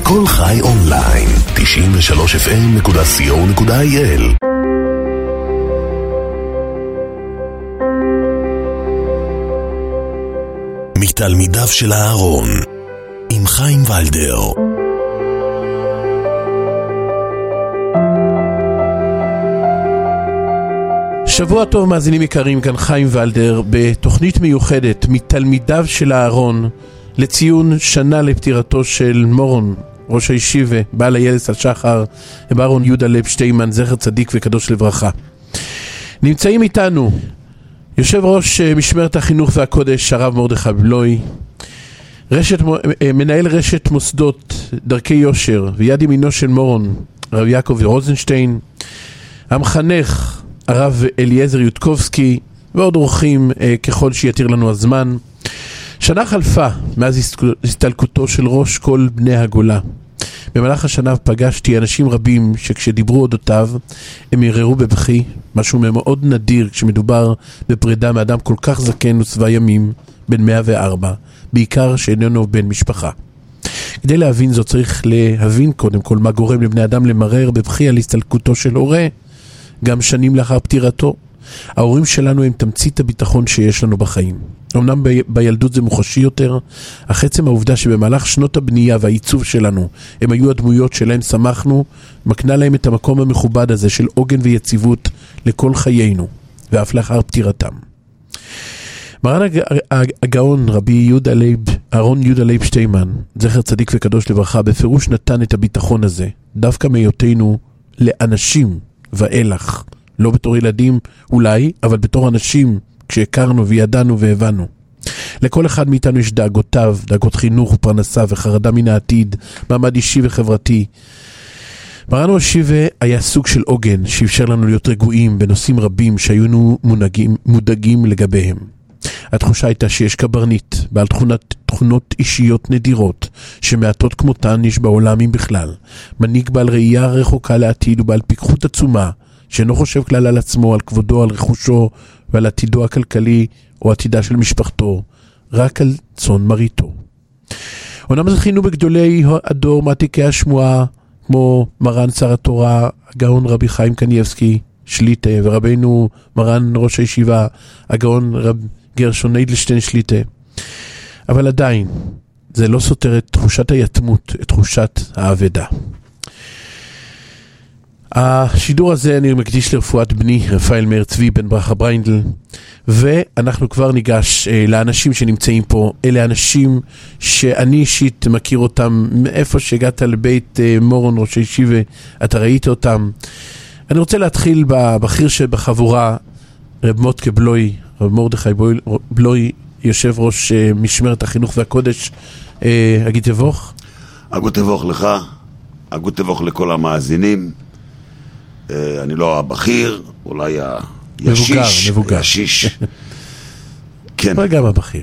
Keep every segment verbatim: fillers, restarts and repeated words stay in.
כל חי אונליין, תשעים ושלוש אף אם נקודה סי או נקודה איי אל. מתלמידיו של אהרון, עם חיים ולדר. שבוע טוב מאזינים יקרים, כאן חיים ולדר בתוכנית מיוחדת מתלמידיו של אהרון לציון שנה לפטירתו של מורון ראש הישיבה בעל הילס על שחר אהרון יהודה לייב שטיימן, זכר צדיק וקדוש לברכה. נמצאים איתנו יושב ראש משמרת החינוך והקודש הרב מרדכי בלוי, רשת, מנהל רשת מוסדות דרכי יושר ויד ימינו של מורון הרב יעקב רוזנשטיין, המחנך הרב אליעזר יודקובסקי ועוד אורחים אה, ככל שיתיר לנו הזמן. שנה חלפה מאז הסתלקותו של ראש כל בני הגולה. במהלך השנה פגשתי אנשים רבים שכשדיברו אודותיו הם הרהרו בבכי, משהו מאוד נדיר כשמדובר בפרידה מאדם כל כך זקן וצבא ימים, בן מאה וארבע, בעיקר שאיננו בן משפחה. כדי להבין זאת צריך להבין קודם כל מה גורם לבני אדם למרר בבכי על הסתלקותו של הורה, גם שנים לאחר פטירתו. ההורים שלנו הם תמצית הביטחון שיש לנו בחיים. אמנם ב- בילדות זה מוחשי יותר, אך עצם העובדה שבמהלך שנות הבנייה והעיצוב שלנו הם היו הדמויות שלהם שמחנו, מקנה להם את המקום המכובד הזה של עוגן ויציבות לכל חיינו, ואף לאחר פטירתם. מרן הג... הגאון רבי יהודה לייב, אהרון יהודה לייב שטיימן, זכר צדיק וקדוש לברכה, בפירוש נתן את הביטחון הזה, דווקא מהיותנו לאנשים ואילך, לא בתור ילדים אולי, אבל בתור אנשים כשהכרנו וידענו והבנו. לכל אחד מאיתנו יש דאגותיו, דאגות חינוך ופרנסה וחרדה מן העתיד, מעמד אישי וחברתי. מרן הישיבה היה סוג של עוגן שאפשר לנו להיות רגועים בנושאים רבים שהיינו מודאגים, מודאגים לגביהם. התחושה הייתה שיש קברניט בעל תכונות, תכונות אישיות נדירות שמעטות כמותן יש בעולם אם בכלל, מנהיג בעל ראייה רחוקה לעתיד ובעל פיקחות עצומה שאינו חושב כלל על עצמו, על כבודו, על רכושו ועל עתידו הכלכלי או עתידה של משפחתו, רק על צאן מרעיתו. אומנם זכינו בגדולי הדור מעתיקי השמועה כמו מרן שר התורה הגאון רבי חיים קניבסקי שליטה ורבנו מרן ראש הישיבה הגאון רב גרשון אדלשטיין שליטה, אבל עדיין זה לא סותר את תחושת היתמות, את תחושת האבדה. השידור הזה אני מקדיש לרפואת בני רפאל מאיר צבי בן ברכה בריינדל, ואנחנו כבר ניגש אה, לאנשים שנמצאים פה. אלה אנשים שאני אישית מכיר אותם מאיפה שהגעת לבית אה, מורון ראש הישיבה, אתה ראית אותם. אני רוצה להתחיל בבחיר שבחבורה, רב מרדכי בלוי, רב מרדכי בלוי, יושב ראש אה, משמרת החינוך והקודש. אה, אגיד תבוך. אגוד תבוך לך, אגוד תבוך לכל המאזינים. אני לא הבכיר, אולי הישיש, מבוגר, הישיש. כן. אבל גם הבכיר.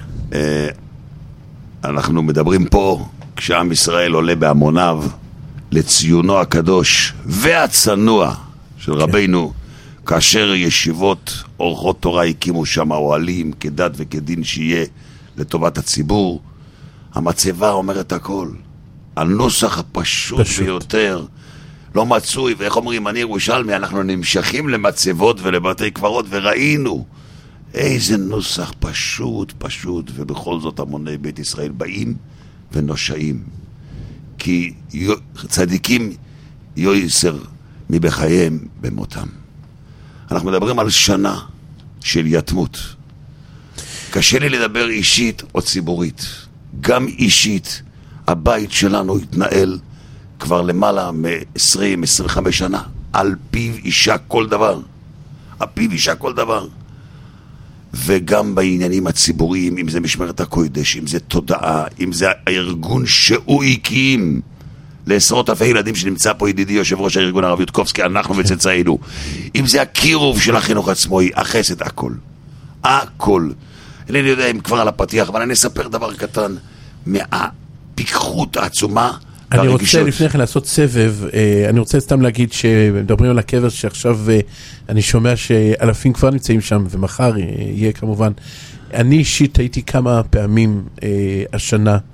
אנחנו מדברים פה, כשעם ישראל עולה בהמוניו לציונו הקדוש והצנוע של רבינו, כאשר ישיבות אורחות תורה הקימו שם אוהלים כדת וכדין שיהיה לטובת הציבור. המצבה אומרת הכל. הנוסח הפשוט פשוט. ביותר לא מצוי, ואיך אומרים, אני ירושלמי, אנחנו נמשכים למצבות ולבתי קברות, וראינו איזה נוסח פשוט, פשוט, ובכל זאת המוני בית ישראל באים ונושעים. כי צדיקים יויסר מבחייהם במותם. אנחנו מדברים על שנה של יתמות. קשה לי לדבר אישית או ציבורית. גם אישית, הבית שלנו התנהל כבר למעלה מ-עשרים עשרים וחמש שנה, על פיו אישה כל דבר. על פיו אישה כל דבר. וגם בעניינים הציבוריים, אם זה משמרת הקודש, אם זה תודעה, אם זה הארגון שהוא הקים לעשרות אלפי ילדים שנמצא פה ידידי יושב ראש הארגון הרב יודקובסקי, אנחנו וצאצאינו, אם זה הקירוב של החינוך עצמאי, החסד, הכל. הכל. אינני יודע אם כבר על הפתיח, אבל אני אספר דבר קטן מהפיקחות העצומה. אני רוצה לפני כן לעשות סבב, אני רוצה סתם להגיד שמדברים על הקבר שעכשיו אני שומע שאלפים כבר נמצאים שם ומחר יהיה כמובן. אני אישית הייתי כמה פעמים השנה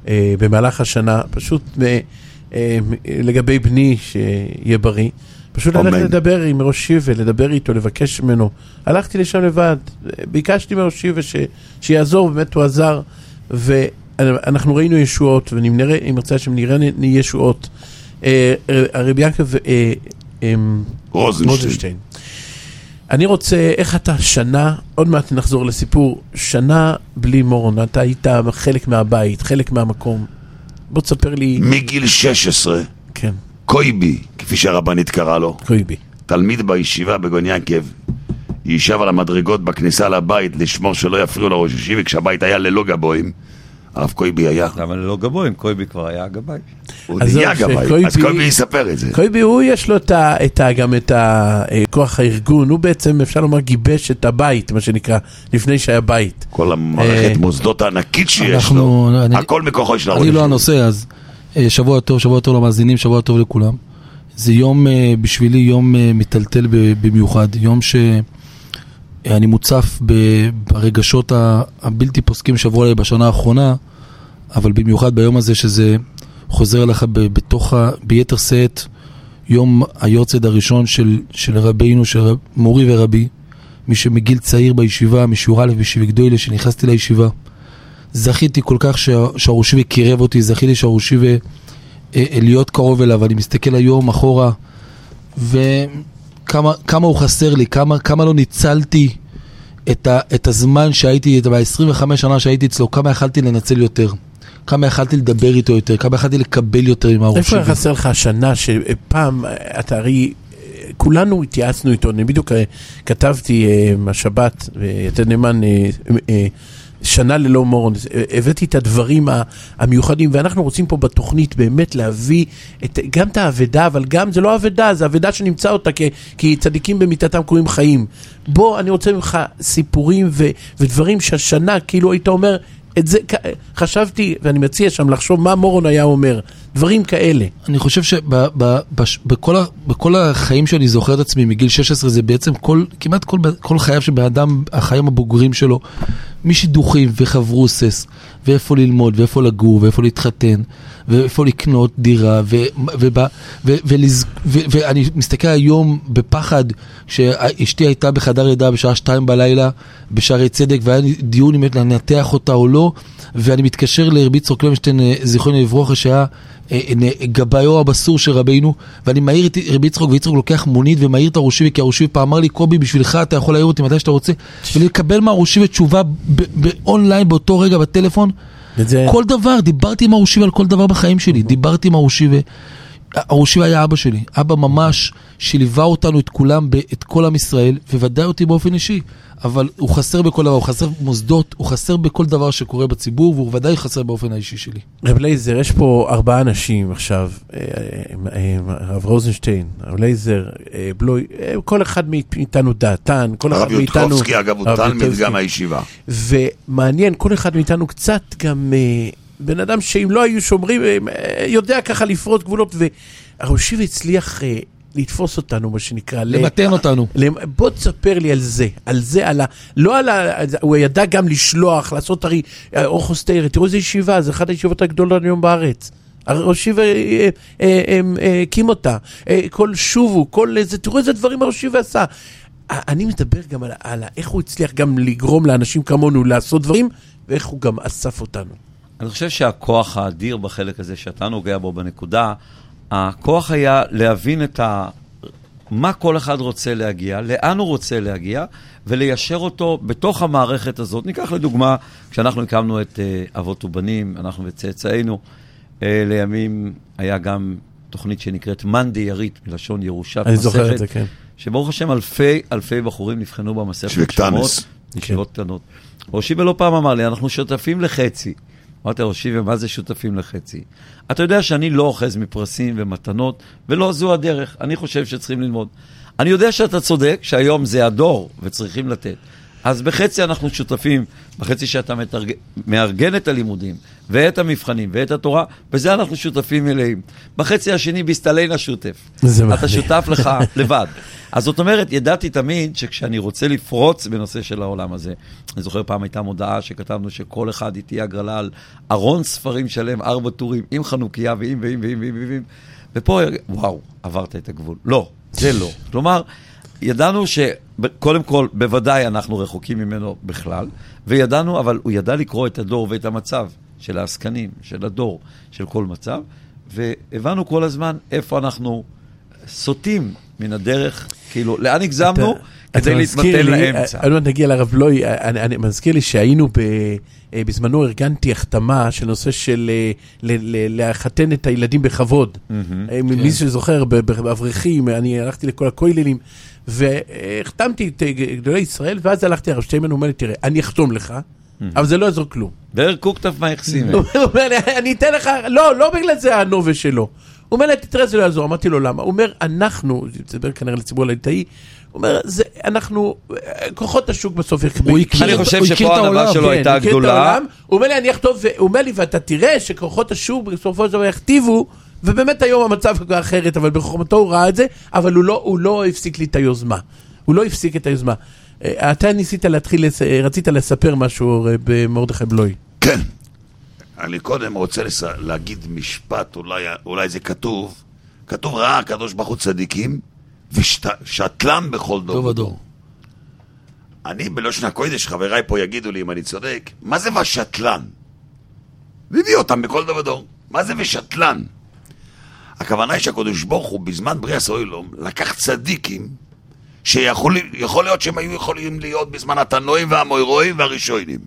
אה, במהלך השנה, פשוט אה, אה, לגבי בני שיהיה בריא, פשוט הלכתי לדבר עם ראש שיבה, לדבר איתו, לבקש ממנו. הלכתי לשם לבד, ביקשתי מראש שיבה ש... שיעזור, באמת הוא עזר, ואנחנו ראינו ישועות, ונראה, אם רצה שם נראה ישועות. הרבי יעקב רוזנשטיין. אני רוצה, איך אתה שנה, עוד מעט נחזור לסיפור, שנה בלי מורון, אתה היית חלק מהבית, חלק מהמקום. בוא תספר לי... מגיל שש עשרה. כן. קויבי, כפי שהרבנית קרא לו. קויבי. תלמיד בישיבה בגן ינקב. יישב על המדרגות בכניסה לבית, לשמור שלא יפריעו לראש ישיבה, כשהבית היה ללא גבויים. הרב קויבי היה. למה ללא גבויים? קויבי כבר היה גבאי. הוא נהיה גבאי, אז קויבי יספר את זה. קויבי, הוא יש לו את ה, את ה, גם את הכוח הארגון, הוא בעצם, אפשר לומר, גיבש את הבית, מה שנקרא, לפני שהיה בית. כל המערכת מוסדות הענקית שיש אנחנו, לו, אני, הכל מכוחו של הראש. אני לא הנושא, אז שבוע טוב, שבוע טוב למאזינים, שבוע טוב לכולם. זה יום, בשבילי, יום מטלטל במיוחד, יום שאני מוצף ברגשות הבלתי פוסקים שעברו עליי בשנה האחרונה, אבל במיוחד ביום הזה שזה חוזר לך בתוך, ביתר שאת, יום היורצייט הראשון של, של רבינו, של רב, מורי ורבי, מי שמגיל צעיר בישיבה, משיעור א' בישיבה גדולה, שנכנסתי לישיבה. זכיתי כל כך שהראשיבה קירב אותי, זכיתי שהראשיבה להיות קרוב אליו, אני מסתכל היום אחורה, וכמה כמה הוא חסר לי, כמה, כמה לא ניצלתי את, ה, את הזמן שהייתי, ב-עשרים וחמש שנה שהייתי אצלו, כמה יכלתי לנצל יותר, כמה יכלתי לדבר איתו יותר, כמה יכלתי לקבל יותר עם הראשיבה. איפה חסר לך השנה שפעם, אתה הרי, כולנו התייעצנו איתו, אני בדיוק כתבתי השבת, יתד נאמן, שנה ללא מורון, הבאתי את הדברים המיוחדים, ואנחנו רוצים פה בתוכנית באמת להביא את, גם את העבדה, אבל גם זה לא העבדה, זה העבדה שנמצא אותה, כי, כי צדיקים במיטתם קוראים חיים. בוא, אני רוצה ממך סיפורים ו, ודברים שהשנה, כאילו היית אומר, את זה, חשבתי, ואני מציע שם לחשוב מה מורון היה אומר, דברים כאלה. אני חושב שבכל החיים שאני זוכר את עצמי מגיל שש עשרה, זה בעצם כל, כמעט כל, כל חייו שבאדם, החיים הבוגרים שלו, משידוכים וחברוסס, ואיפה ללמוד, ואיפה לגור, ואיפה להתחתן, ואיפה לקנות דירה, ואני מסתכל היום בפחד, כשאשתי הייתה בחדר לידה בשעה שתיים בלילה, בשערי צדק, והיה דיון אם לנתח אותה או לא, ואני מתקשר לרבי יצחק לוינשטיין, זיכרונו לברכה, שהיה גבאיו הבשור של רבינו, ואני מעיר את רבי יצחק, ויצחק לוקח מונית ומעיר את הראשיבה, כי הראשיבה פעם אמר לי, קובי, בשבילך אתה יכול להעיר אותי מתי שאתה רוצה, ולקבל מהראשיבה תשובה באונליין באותו רגע בטלפון, כל דבר, דיברתי עם הראשיבה על כל דבר בחיים שלי, דיברתי עם הראשיבה, הראשיבה היה אבא שלי, אבא ממש שליווה אותנו את כולם, את כל עם ישראל, וודאי אותי באופן אישי, אבל הוא חסר בכל דבר, הוא חסר במוסדות, הוא חסר בכל דבר שקורה בציבור, והוא ודאי חסר באופן האישי שלי. רב לייזר, יש פה ארבעה אנשים עכשיו, רב רוזנשטיין, רב לייזר, בלוי, כל אחד מאיתנו דעתן, כל אחד מאיתנו... הרב יודקובסקי, אגב, הוא תלמיד גם הישיבה. ומעניין, כל אחד מאיתנו קצת גם... בן אדם שאם לא היו שומרים, יודע ככה לפרוט גבולות, והראשיבה הצליח לתפוס אותנו, מה שנקרא. למתן אותנו. בוא תספר לי על זה, על זה, על ה... לא על ה... הוא ידע גם לשלוח, לעשות הרי אורחוס תאירה, תראו איזה ישיבה, זה אחת הישיבות הגדולות היום בארץ. הראשיבה הקים אותה, כל שובו, כל איזה, תראו איזה דברים הראשיבה עשה. אני מדבר גם על, על איך הוא הצליח גם לגרום לאנשים כמונו לעשות דברים, ואיך הוא גם אסף אותנו. אני חושב שהכוח האדיר בחלק הזה שאתה נוגע בו בנקודה, הכוח היה להבין את ה... מה כל אחד רוצה להגיע, לאן הוא רוצה להגיע, וליישר אותו בתוך המערכת הזאת. ניקח לדוגמה, כשאנחנו הקמנו את uh, אבות ובנים, אנחנו וצאצאינו, uh, לימים היה גם תוכנית שנקראת מנדי ירית, מלשון ירושת אני מסכת, זוכר את זה, כן. שברוך השם אלפי אלפי בחורים נבחנו במסכת שמות, ישיבות קטנות. ראשיבה לא פעם אמר לי, אנחנו שותפים לחצי. אמרתי, ראשיבה, מה זה שותפים לחצי? אתה יודע שאני לא אוחז מפרסים ומתנות, ולא זו הדרך. אני חושב שצריכים ללמוד. אני יודע שאתה צודק, שהיום זה הדור, וצריכים לתת. אז בחצי אנחנו שותפים, בחצי שאתה מתרג... מארגן את הלימודים, ואת המבחנים, ואת התורה, בזה אנחנו שותפים מלאים. בחצי השני בסתלינה שותף. אתה שותף לך לבד. אז זאת אומרת, ידעתי תמיד שכשאני רוצה לפרוץ בנושא של העולם הזה, אני זוכר פעם הייתה מודעה שכתבנו שכל אחד תהיה הגרלה על ארון ספרים שלם, ארבע טורים, עם חנוכיה ועם ועם ועם ועם ועם, ופה, וואו, עברת את הגבול. לא, זה לא. כלומר, ידענו שקודם כל, בוודאי אנחנו רחוקים ממנו בכלל, וידענו, אבל הוא ידע לקרוא את הדור ואת המצב של העסקנים, של הדור, של כל מצב, והבנו כל הזמן איפה אנחנו סוטים מן הדרך, כאילו, לאן הגזמנו כדי להתמתן לאמצע. אני נגיע לרב לוי, אני מזכיר לי שהיינו בזמנו, ארגנתי החתמה של נושא של לחתן את הילדים בכבוד. מי שזוכר, באברכים, אני הלכתי לכל הכוללים, והחתמתי את גדולי ישראל, ואז הלכתי הרב שטיימן, הוא אומר לי, תראה, אני אחתום לך, אבל זה לא יעזור כלום. באר קוקטף מה יחסים. הוא אומר לי, אני אתן לך, לא, לא בגלל זה הנובה שלו. הוא אומר לי, תראה, זה לא יעזור. אמרתי לו, למה? הוא אומר, אנחנו, זה דבר כנראה לציבור הליטאי, הוא אומר, זה, אנחנו, כוחות השוק בסוף יקבלו. אני חושב שפה הנבה שלו הייתה גדולה. הוא אומר לי, אני אכתוב, הוא אומר לי, ואתה תראה שכוחות השוק בסופו של דבר יכתיבו, ובאמת היום המצב כבר אחרת, אבל בחוכמתו הוא ראה את זה, אבל הוא לא, הוא לא הפסיק לי את היוזמה. הוא לא הפסיק את היוזמה. אתה ניסית להתחיל, רצית לספר משהו במרדכי בלוי. כן. אני קודם רוצה לס... להגיד משפט, אולי, אולי זה כתוב, כתוב ראה הקדוש ברוך הוא צדיקים, ושתלם בכל דור. טוב הדור. אני בלושן הקודש, חבריי פה יגידו לי אם אני צודק, מה זה ושתלן? והביא אותם בכל דור ודור. מה זה ושתלן? הכוונה היא שהקדוש ברוך הוא בזמן בריאת העולם לקח צדיקים, שיכול יכול להיות שהם היו יכולים להיות בזמן התנועים והמוירואים והראשונים.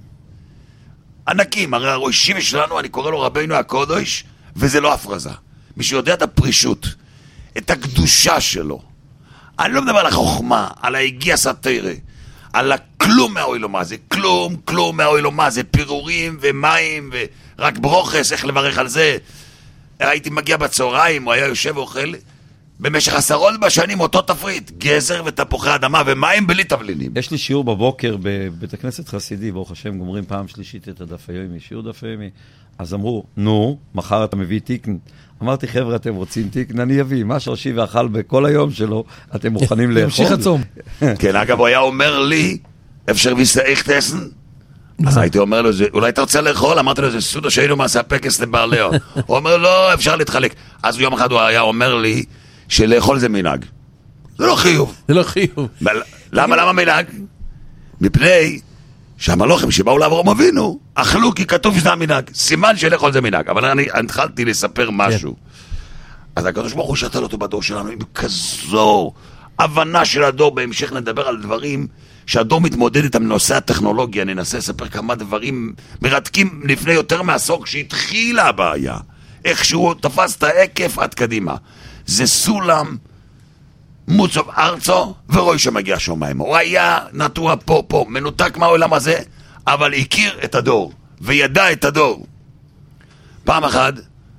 ענקים, הרי הראשים שלנו, אני קורא לו רבינו הקודש, וזה לא הפרזה. מי שיודע את הפרישות, את הקדושה שלו. אני לא מדבר על החוכמה, על ההגיע סתירה, על הכלום מהאוילום הזה, כלום, כלום מהאוילום הזה, פירורים ומים, ורק ברוכס, איך לברך על זה. הייתי מגיע בצהריים, הוא היה יושב ואוכל, במשך עשרות בשנים אותו תפריט, גזר ותפוחי אדמה ומים בלי תבלינים. יש לי שיעור בבוקר בבית הכנסת חסידי, ברוך השם, גומרים פעם שלישית את הדף היומי, שיעור דף היומי. אז אמרו, נו, מחר אתה מביא תיקן. אמרתי, חבר'ה, אתם רוצים תיקן? אני אביא, מה שרשי ואכל בכל היום שלו, אתם מוכנים לאכול? המשיך הצום. כן, אגב, הוא היה אומר לי, אפשר ויסאיך טסן? אז הייתי אומר לו, אולי אתה רוצה לאכול? אמרתי לו, זה סודו שהיינו מספקס לבעליה. הוא אומר, לא, אפשר להתחלק. אז יום אחד הוא היה אומר לי, שלאכול זה מנהג. זה לא חיוב. זה לא חיוב. למה, למה מנהג? מפני שהמלוכים שבאו לאברהם אבינו, אכלו כי כתוב שזה המנהג. סימן שלאכול זה מנהג. אבל אני התחלתי לספר משהו. אז הקדוש ברוך הוא שתל אותו בדור שלנו עם כזו הבנה של הדור. בהמשך נדבר על דברים שהדור מתמודד איתם בנושא הטכנולוגיה. אני אנסה לספר כמה דברים מרתקים לפני יותר מעשור כשהתחילה הבעיה. איך שהוא תפס את העקף עד קדימה. זה סולם מוצוב ארצו ורואי שמגיע שומעים. הוא היה נטוע פה פה, מנותק מהעולם הזה, אבל הכיר את הדור וידע את הדור. פעם אחת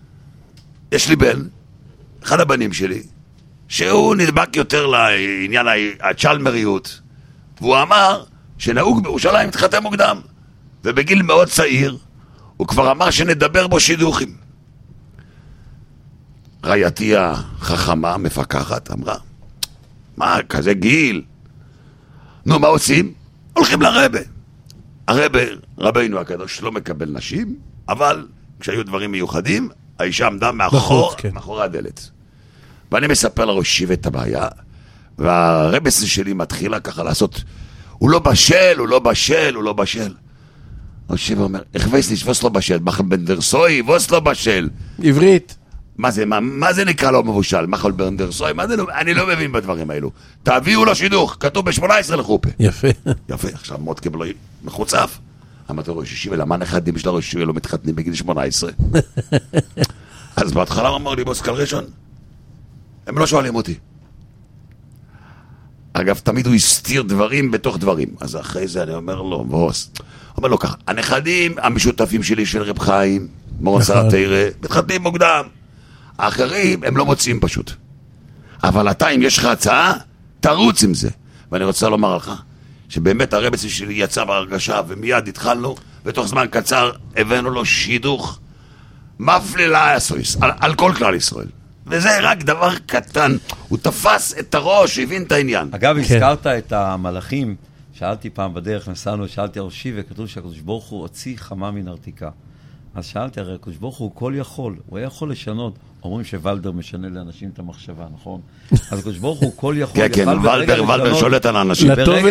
יש לי בן, אחד הבנים שלי, שהוא נדבק יותר לעניין הצ'למריות, והוא אמר שנהוג בירושלים התחתן מוקדם, ובגיל מאוד צעיר הוא כבר אמר שנדבר בו שידוכים. רעייתי החכמה, מפקחת, אמרה, מה, כזה גיל? נו, מה עושים? הולכים לרבא. הרבא, רבינו הקדוש, לא מקבל נשים, אבל כשהיו דברים מיוחדים, האישה עמדה מאחור, כן. מאחורי הדלת. ואני מספר לראשי את הבעיה, והרבס שלי מתחילה ככה לעשות, הוא לא בשל, הוא לא בשל, הוא לא בשל. ראשי אומר, איך וייס נשבוס לא בשל? מחל בנדרסוי, ווס לא בשל. עברית. מה זה, מה, מה זה נקרא לא מבושל? מחל ברנדרסוי? מה זה לא, אני לא מבין בדברים האלו. תביאו לו שידוך, כתוב ב-שמונה עשרה לחופה. יפה. יפה, עכשיו מות קבלו מחוצף. אמרתי לו, ראשי ולמה נכדים של הראשי לא מתחתנים בגיל שמונה עשרה? אז בהתחלה הוא אמר לי, בוס קל ראשון, הם לא שואלים אותי. אגב, תמיד הוא הסתיר דברים בתוך דברים. אז אחרי זה אני אומר לו, בוס, אומר לו ככה, הנכדים המשותפים שלי של רב חיים, מורן סרטיירה, מתחתנים מוקדם. האחרים הם לא מוצאים פשוט. אבל אתה, אם יש לך הצעה, תרוץ עם זה. ואני רוצה לומר לך, שבאמת הרבצי שלי יצא בהרגשה, ומיד התחלנו, ותוך זמן קצר הבאנו לו שידוך מפלילה הסויס, על, על כל כלל ישראל. וזה רק דבר קטן, הוא תפס את הראש, הבין את העניין. אגב, הזכרת את המלאכים, שאלתי פעם בדרך, נסענו, שאלתי ראשי, וכתוב שהקדוש ברוך הוא הוציא חמה מן ארתיקה. אז שאלתי, הרי הקדוש ברוך הוא כל יכול, הוא היה יכול לשנות. אומרים שוולדר משנה לאנשים את המחשבה, נכון? אז הקדוש ברוך הוא כל יכול, כן, כן, וולדר שולט על האנשים.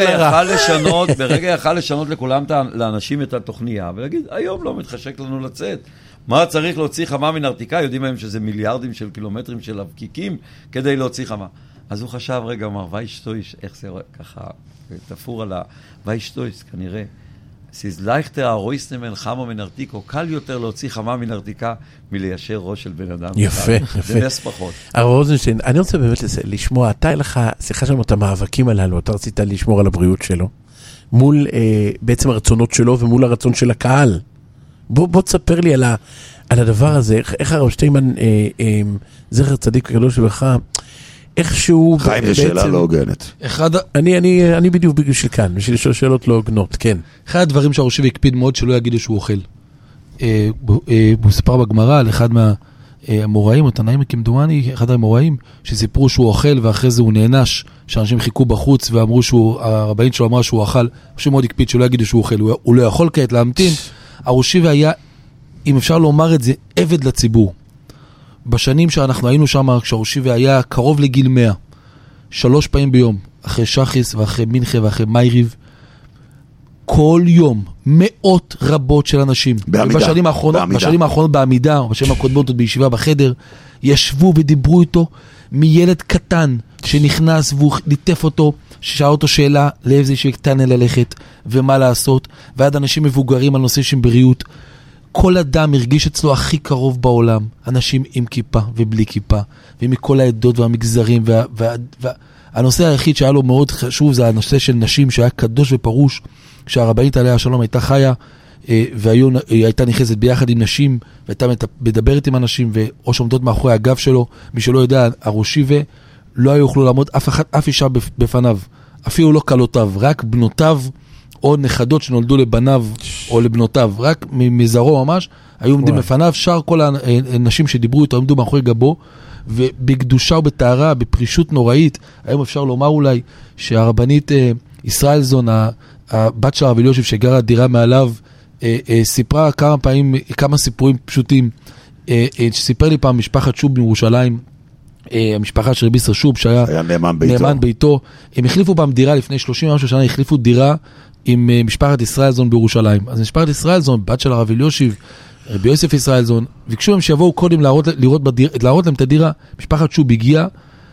ברגע יכל לשנות לכולם, לאנשים את התוכניה, ולהגיד, היום לא מתחשק לנו לצאת. מה צריך להוציא חמה מן ארתיקה? יודעים היום שזה מיליארדים של קילומטרים של הבקיקים כדי להוציא חמה. אז הוא חשב, רגע, אמר, ואישטויש, איך זה ככה, תפור על ה... ואישטויש, כנראה. סיז לייכטר הרויסטם אל חמה מן ארתיקו, קל יותר להוציא חמה מן ארתיקה מליישר ראש של בן אדם. יפה, יפה. זה נס פחות. הרב רוזנשטיין, אני רוצה באמת לשמוע, אתה היה לך, שיחה שלנו את המאבקים הללו, אתה רצית לשמור על הבריאות שלו, מול אה, בעצם הרצונות שלו ומול הרצון של הקהל. בוא, בוא תספר לי על, ה, על הדבר הזה, איך, איך הרב שטיימן, אה, אה, זכר צדיק וקדוש לברכה, איכשהו... חיים, זו שאלה לא הוגנת. אחד... אני, אני, אני בדיוק בגלל של כאן, בשביל לשאול שאלות לא הוגנות, כן. אחד הדברים שהראשי והקפיד מאוד שלא יגידו שהוא אוכל. אה, אה, הוא ספר בגמרא על אחד מהמוראים, או תנאים כמדומני, אחד המוראים, שסיפרו שהוא אוכל ואחרי זה הוא נענש, שאנשים חיכו בחוץ ואמרו שהוא, הרבנית שלו אמרה שהוא אכל, ראשי מאוד הקפיד שלא יגידו שהוא אוכל, הוא, הוא לא יכול כעת להמתין. הראשי והיה, אם אפשר לומר את זה, עבד לציבור. בשנים שאנחנו היינו שם, כשהראשי והיה קרוב לגיל מאה, שלוש פעמים ביום, אחרי שחיס ואחרי מנחה ואחרי מייריב, כל יום, מאות רבות של אנשים, בעמידה, בשנים האחרונות, בעמידה. בשנים האחרונות בעמידה, או בשנים הקודמות עוד בישיבה בחדר, ישבו ודיברו איתו מילד קטן שנכנס והוא ליטף אותו, ששאל אותו שאלה לאיזה זה ישיבה קטן ללכת ומה לעשות, ועד אנשים מבוגרים על נושא של בריאות. כל אדם הרגיש אצלו הכי קרוב בעולם, אנשים עם כיפה ובלי כיפה, ומכל העדות והמגזרים, וה, וה, וה, הנושא היחיד שהיה לו מאוד חשוב זה הנושא של נשים שהיה קדוש ופרוש, כשהרבנית עליה השלום הייתה חיה, והיא הייתה נכנסת ביחד עם נשים, והייתה מדברת עם אנשים, ואו שעומדות מאחורי הגב שלו, מי שלא יודע, הראשי ולא היו יוכלו לעמוד אף, אחד, אף אישה בפניו, אפילו לא קלותיו, רק בנותיו, או נכדות שנולדו לבניו או לבנותיו, רק מזרעו ממש, היו עומדים בפניו, שאר כל האנשים שדיברו איתו עמדו מאחורי גבו, ובקדושה ובטהרה, בפרישות נוראית, היום אפשר לומר אולי שהרבנית ישראלזון, הבת של הרב אלישיב שגרה דירה מעליו, סיפרה כמה פעמים, כמה סיפורים פשוטים, שסיפר לי פעם משפחת שוב בירושלים, המשפחה של רבי ישראל שוב, שהיה נאמן ביתו. נאמן ביתו, הם החליפו פעם דירה לפני שלושים ומשהו שנה, החליפו דירה עם משפחת ישראלזון בירושלים. אז משפחת ישראלזון, בת של הרב אלישיב, רבי יוסף ישראלזון, ביקשו הם שיבואו קודם להראות, לראות בדיר, להראות להם את הדירה. משפחת שוב הגיעה,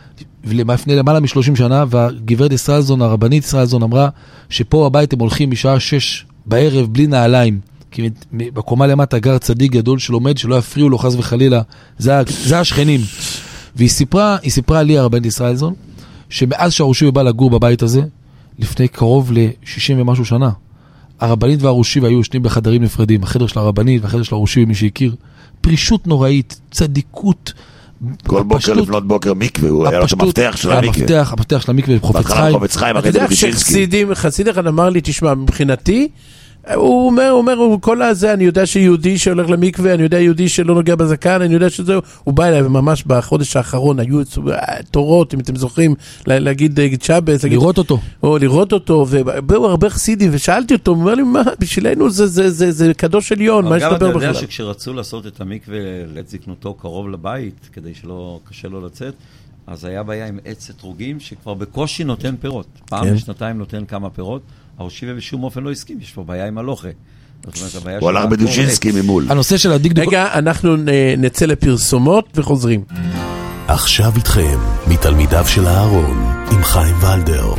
לפני למעלה משלושים שנה, והגברת ישראלזון, הרבנית ישראלזון, אמרה שפה הבית הם הולכים משעה שש בערב בלי נעליים, כי בקומה למטה גר צדיק גדול שלומד, שלא יפריעו לו חס וחלילה, זה, זה השכנים. והיא סיפרה, היא סיפרה לי, הרבנית ישראלזון, שמאז שהראשי בא לגור בבית הזה, לפני קרוב ל-שישים ומשהו שנה, הרבנית והראשי היו יושנים בחדרים נפרדים, החדר של הרבנית והחדר של הראשי, מי שהכיר, פרישות נוראית, צדיקות, כל בוקר לפנות בוקר מקווה, הוא היה לו את המפתח של המקווה. המפתח, המפתח של המקווה, חופץ חיים. חופץ חיים, אתה יודע, שחסידים, חסיד אחד אמר לי, תשמע, מבחינתי, הוא אומר, הוא אומר, הוא כל הזה, אני יודע שיהודי שהולך למקווה, אני יודע יהודי שלא נוגע בזקן, אני יודע שזהו, הוא בא אליי, וממש בחודש האחרון היו תורות, אם אתם זוכרים, להגיד צ'אבס, לראות אותו. או לראות אותו, ובאו הרבה חסידים, ושאלתי אותו, הוא אומר לי, מה, בשבילנו זה, זה, זה, זה קדוש עליון, מה שתדבר בכלל? אבל גם אתה יודע שכשרצו לעשות את המקווה לעת זקנותו קרוב לבית, כדי שלא קשה לו לצאת, אז היה בעיה עם עץ אתרוגים, שכבר בקושי נותן פירות. פעם בשנתיים נותן כמה פירות, הראשי ובשום אופן לא הסכים, יש פה בעיה עם הלוכה. הוא הלך בדושינסקי ממול. הנושא של הדקדוק... רגע, אנחנו נצא לפרסומות וחוזרים. עכשיו איתכם, מתלמידיו של אהרון, עם חיים ולדר.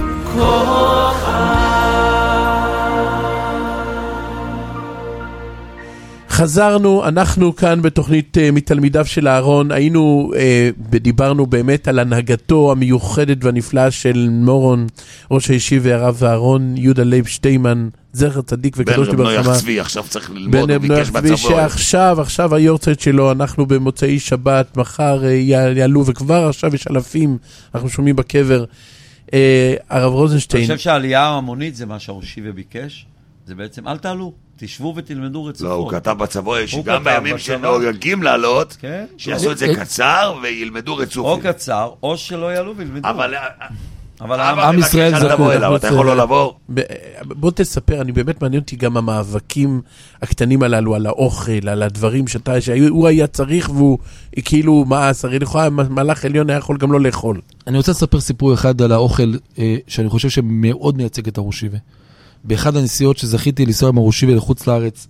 חזרנו, אנחנו כאן בתוכנית uh, מתלמידיו של אהרון, היינו, uh, דיברנו באמת על הנהגתו המיוחדת והנפלאה של מורון, ראש הישיבה הרב אהרון, יהודה לייב שטיימן, זכר צדיק וקדוש לברכה. בן לבנו יחצבי, עכשיו צריך ללמוד, הוא ביקש בצבוע. שעכשיו, עכשיו היורצייט שלו, אנחנו במוצאי שבת, מחר uh, יעלו, וכבר עכשיו יש אלפים, אנחנו שומעים בקבר. Uh, הרב רוזנשטיין. אני חושב שהעלייה המונית זה מה שהראשי וביקש, זה בעצם, אל תעלו. תשבו ותלמדו רציפות. לא, הוא כתב בצבו, שגם בימים שנוהגים לעלות, שיעשו את זה קצר וילמדו רצופים. או קצר, או שלא יעלו וילמדו. אבל... אבל עם ישראל זכו. אתה יכול לא לבוא. בוא תספר, אני באמת מעניין אותי גם המאבקים הקטנים הללו, על האוכל, על הדברים שאתה, שהוא היה צריך והוא כאילו מעש, הרי לכאורה מלאך עליון היה יכול גם לא לאכול. אני רוצה לספר סיפור אחד על האוכל, שאני חושב שמאוד מייצג את הרושיבה. באחד הנסיעות שזכיתי לנסוע עם הרושיבה לחוץ לארץ,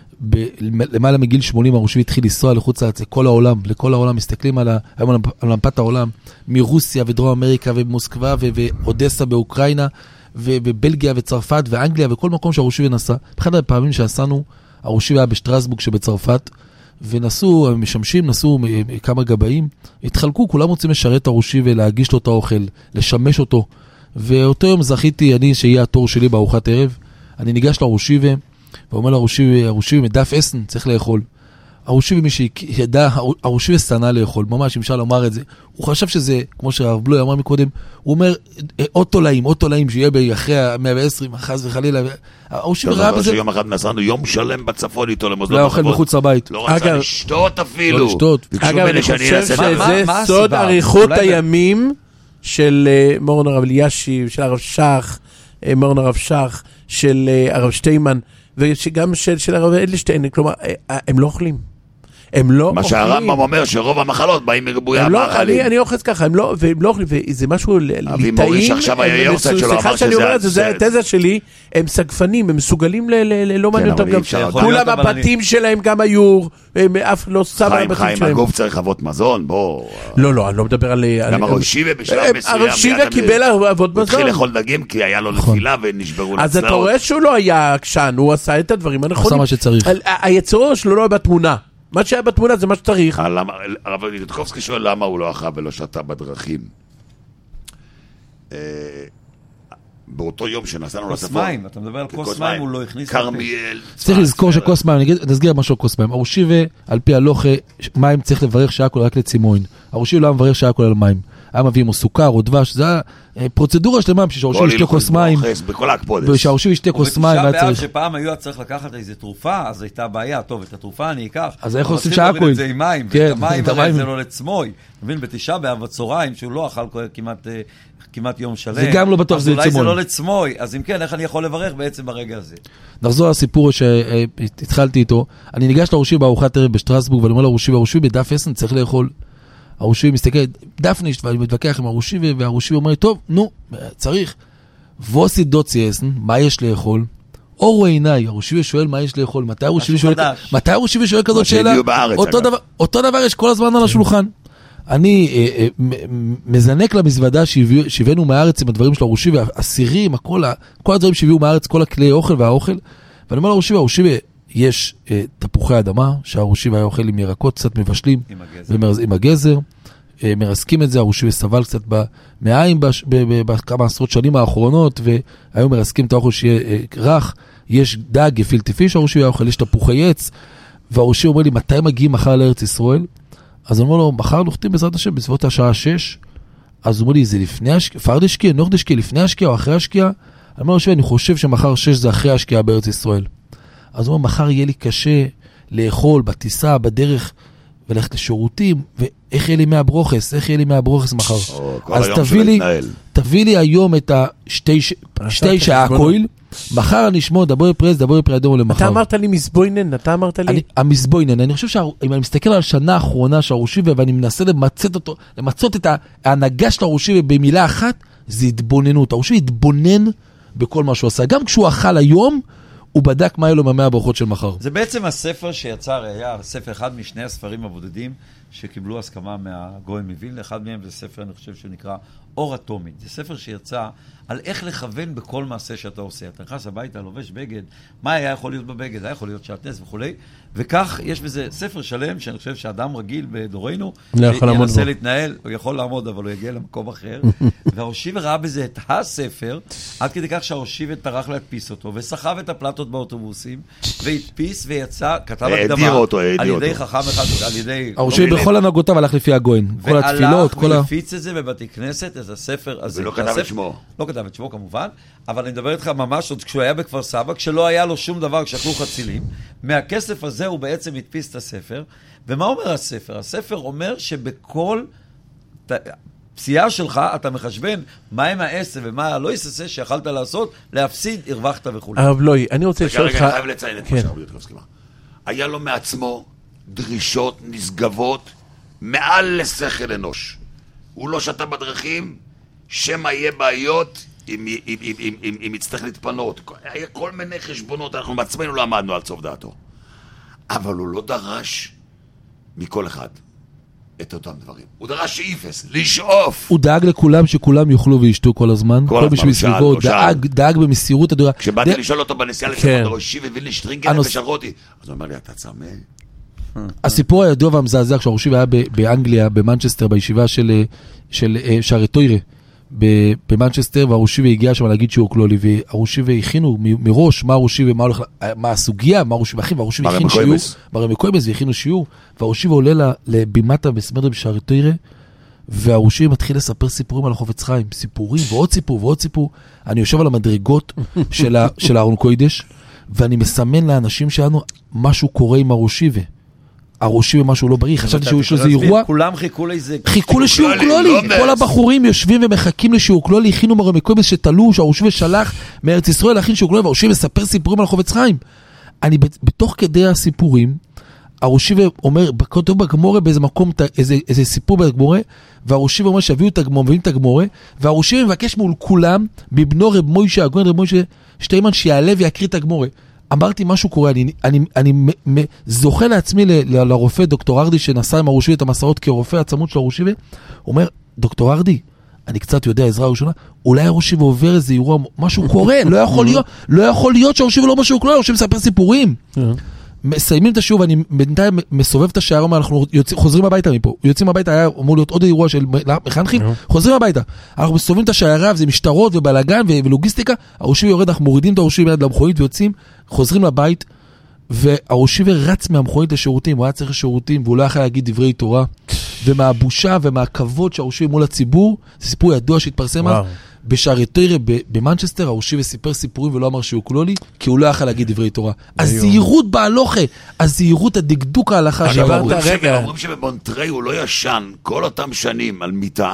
למעלה מגיל שמונים הרושיבה התחיל לנסוע לחוץ לארץ, לכל העולם, לכל העולם, מסתכלים על מפת העולם, מרוסיה ודרום אמריקה ומוסקבה ואודסה באוקראינה, ובלגיה וצרפת ואנגליה וכל מקום שהרושיבה נסע. באחד הפעמים שעשינו, הרושיבה היה בשטרסבורג שבצרפת, ונסעו, משמשים, נסעו כמה גבאים, התחלקו, כולם רוצים לשרת את הרושיבה, להגיש לו את האוכל, לשמש אותו, ואותו יום זכיתי, אני שיהיה התור שלי בארוחת ערב, אני ניגש לרושיבה, ואומר לרושיבה, הרושיבה מדף אסן, צריך לאכול. הרושיבה מי שידע, הרושיבה סנה לאכול, ממש אם אפשר לומר את זה. הוא חשב שזה, כמו שהרב בלוי אמר מקודם, הוא אומר, אוטולאים, אוטולאים שיהיה אחרי ה-מאה ועשרים, חס וחלילה. הרושיבה ראה בזה... שיום אחד נסענו יום שלם בצפון איתו למוסדות לא אוכל מחוץ לבית. לא רצה לשתות אפילו. לא לשתות. אגב, אני חושב שזה סוד אריכות הימים של מורן הרב אלישיב, של הרב שך, מורן הרב שך, של הרב שטיימן, וגם של, של הרב אדלשטיין, כלומר, הם לא אוכלים. הם לא מה אוכלים. שהרמב"ם אומר שרוב המחלות באים מריבוי לא, המאכלים. אני, אני אוחז ככה, הם לא, והם לא אוכלים, וזה משהו ליטאים. אבי מוריש עכשיו היה יורצייט שלו, אמר שזה... זה התזה שלי, הם סגפנים, הם מסוגלים לא מעניין אותם גם. כולם הבתים שלהם גם היו, אף לא סבא הבתים שלהם. חיים, הגוף צריך אבות מזון, בוא... לא, לא, אני לא מדבר על... גם הרושיבה בשלב מסוים. הרושיבה קיבל אבות מזון. התחיל לאכול דגים כי היה לו נפילה ונשברו לצלעות. אז אתה רואה שהוא לא היה עקשן, הוא עשה את הדברים הנכונים. עשה מה שצריך. היצור שלו לא היה בתמונה. מה שהיה בתמונה זה מה שצריך. הרב נידקובסקי שואל למה הוא לא אכל ולא שתה בדרכים. באותו יום שנסענו לצפון. כוס מים, אתה מדבר על כוס מים, הוא לא הכניס... קרמיאל. צריך לזכור שכוס מים, אני אסגיר משהו על כוס מים. הרושיבה, על פי הלוכה, מים צריך לברך שעה כל רק לצימוין. הרושיבה לא היה מברך שעה כל על מים. היה מביאים או סוכר או דבש, זה היה פרוצדורה שלמה, שהרושיבה ישתה כוס מים. בכל הקפודש. ושהרושיבה ישתה כוס מים, היה צריך. שפעם היו צריך לקחת איזה תרופה, אז הייתה בעיה, טוב, את התרופה אני אקח. אז איך עושים שעה כהן? זה עם מים, ואת המים הרי זה לא לצמוי. מבין, בתשעה באב בצהריים, שהוא לא אכל כמעט... כמעט יום שלם. זה גם לא בטוח שזה לצמוי. אז אולי זה לא לצמוי, אז אם כן, איך אני יכול לברך בעצם ברגע הזה? נחזור לסיפור שהתחלתי איתו. אני ניגש לרושיבה בארוחת ערב בשטרסבורג, ואני אומר לרושיבה, הרושיבה בדף אסן צריך לאכול. הרושיבה מסתכל, דפנישט, ואני מתווכח עם הרושיבה, והרושיבה אומר, טוב, נו, צריך. ווסי דוצי אסן, מה יש לאכול? אורו עיניי, הרושיבה שואל מה יש לאכול. מתי הרושיבה שואל כזאת שאלה? אותו דבר יש כל הזמן על השולחן. אני מזנק למזוודה שהבאנו מהארץ עם הדברים של הרושיבה, הסירים, כל הדברים שהביאו מהארץ, כל הכלי אוכל והאוכל, ואני אומר לרושיבה, הרושיבה, יש תפוחי אדמה, שהרושיבה היה אוכל עם ירקות קצת מבשלים, עם הגזר, מרסקים את זה, הרושיבה סבל קצת במעיים בכמה עשרות שנים האחרונות, והיום מרסקים את האוכל שיהיה רך, יש דג, גפילטי פיש, הרושיבה היה אוכל, יש תפוחי עץ, והרושיבה אומר לי, מתי מגיעים מחר לארץ ישראל? אז אני אומר לו, מחר נוחתים בעזרת השם, בסביבות השעה שש, אז הוא אומר לי, זה לפני השקיעה, פרד השקיעה, נוחת השקיעה, לפני השקיעה או אחרי השקיעה? אני אומר לו, אני חושב שמחר שש זה אחרי השקיעה בארץ ישראל. אז הוא אומר, מחר יהיה לי קשה לאכול בטיסה, בדרך, ולכת לשירותים, ואיך יהיה לי מהברוכס, איך יהיה לי מהברוכס מחר. אז תביא לי, תביא לי היום את השתי שעה כויל, מחר אני אשמור, דברי פרס, דברי פרי אדום למחר. אתה אמרת לי מזבוינן, אתה אמרת לי... המזבוינן, אני חושב שאם אני מסתכל על השנה האחרונה של הרושיבה, ואני מנסה למצות אותו, למצות את ההנהגה של הרושיבה במילה אחת, זה התבוננות. הרושיבה התבונן בכל מה שהוא עשה. גם כשהוא אכל היום, הוא בדק מה היה לו מהמאה הברכות של מחר. זה בעצם הספר שיצא, היה ספר אחד משני הספרים הבודדים, שקיבלו הסכמה מהגויים מווילנה. אחד מהם זה ספר, אני חושב שנקרא אור אטומי. זה ספר שיצא על איך לכוון בכל מעשה שאתה עושה. אתה נכנס הביתה, לובש בגד, מה היה יכול להיות בבגד? היה יכול להיות שעטנז וכו'. וכך יש בזה ספר שלם, שאני חושב שאדם רגיל בדורנו, ינסה להתנהל, הוא יכול לעמוד, אבל הוא יגיע למקום אחר. והרושיבה ראה בזה את הספר, עד כדי כך שהרושיבה טרח להדפיס אותו, וסחב את הפלטות באוטובוסים, והדפיס ויצא, כתב הקדמה, על ידי חכם אחד, על ידי... הרושיבה בכל הנהגותיו הלך לפי הגויין. כל התפילות, כל ה... והלך והפיץ את זה בבתי כנסת, את הספר הזה. ולא כתב את שמו. לא כתב את שמו כמובן, אבל אני מדבר איתך ממש עוד כשהוא היה בכפר סבא, כשלא היה לו שום דבר, כשאכלו חצילים. מהכסף הזה הוא בעצם הדפיס את הספר. ומה אומר הספר? הספר אומר שבכל פציעה שלך אתה מחשבן מה עם העשר ומה הלא יססה שיכלת לעשות, להפסיד, הרווחת וכו'. הרב לוי, אני רוצה לשאול אותך... רגע, אני חייב לציין את מה שהרב יודקובסקי אמר. היה לו מעצמו דרישות נשגבות מעל לשכל אנוש. הוא לא שתה בדרכים, שמא יהיה בעיות אם, אם, אם, אם, אם, אם יצטרך להתפנות. היה כל מיני חשבונות, אנחנו בעצמנו לא עמדנו על סוף דעתו. אבל הוא לא דרש מכל אחד את אותם דברים. הוא דרש שאיפס, לשאוף. הוא דאג לכולם שכולם יאכלו וישתו כל הזמן. כל מי שמסביבו דאג, דאג במסירות הדורה. כשבאתי לשאול אותו בנסיעה לספר הראשי והביא לי שטרינגל ושרותי, אז הוא אומר לי, אתה צמא? הסיפור הידוע והמזעזע, כשהראשי היה באנגליה, במנצ'סטר, בישיבה של שערי טוירה, במנצ'סטר, והראשי הגיע שם להגיד שהוא כלולי, והראשי הכינו מראש מה הראשי ומה הולך, מה הסוגיה, מה הראשי והכין, והראשי הכין שיעור, ברמי קוימס, והכינו שיעור, והראשי עולה לבימת המסמר בשערי טוירה, והראשי מתחיל לספר סיפורים על החופץ חיים, סיפורים ועוד סיפור ועוד סיפור. אני יושב על המדרגות של הארון קוידש, ואני מסמן לאנשים שלנו משהו קורה עם הראשי ו... הראשי ומשהו לא בריא, חשבתי שיש איזה אירוע. כולם חיכו לאיזה... חיכו לשיעור כלולי, כל הבחורים יושבים ומחכים לשיעור כלולי, הכינו מרמי קוימס שתלו, שהראשי שלח מארץ ישראל להכין שיעור כלולי, והראשי מספר סיפורים על החופץ חיים. אני בתוך כדי הסיפורים, הראשי אומר, כתוב בגמורה באיזה מקום, איזה סיפור בגמורה, והראשי אומר שהביאו את הגמורה, מביאים את הגמורה, והראשי מבקש מול כולם, מבנו רב מוישה, הגוין רב מוישה, שטיימן שיעלה ויקריא את הגמורה. אמרתי משהו קורה, אני, אני, אני מ, מ, זוכה לעצמי ל, ל, לרופא דוקטור ארדי שנסע עם הרושבי את המסעות כרופא הצמוד של הרושבי, הוא אומר, דוקטור ארדי, אני קצת יודע עזרה ראשונה, אולי הרושבי עובר איזה אירוע, משהו קורה, לא יכול להיות, לא יכול להיות שהרושבי לא משהו קורה, הרושבי מספר סיפורים. מסיימים את השיעור, ואני בינתיים מסובב את השער, אנחנו יוצא, חוזרים הביתה מפה, יוצאים הביתה, היה אמור להיות עוד אירוע של מחנכים, חוזרים הביתה, אנחנו מסובבים את השערה, וזה משטרות ובלגן ולוגיסטיקה, הרושבי יורד, אנחנו מורידים את הרושבי מיד למכונית ויוצאים, חוזרים לבית, והרושבי רץ מהמכונית לשירותים, הוא היה צריך לשירותים, והוא לא יכול להגיד דברי תורה, ומהבושה ומהכבוד שהרושבי מול הציבור, זה סיפור ידוע שהתפרסם אז, בשערי טוירה במנצ'סטר, הרושבי סיפר סיפורים ולא אמר שהוא כלולי, כי הוא לא יכול להגיד דברי תורה. הזהירות בהלוכה, הזהירות, הדקדוק ההלכה של הרושבי. אומרים שבמונטרי הוא לא ישן כל אותם שנים על מיטה,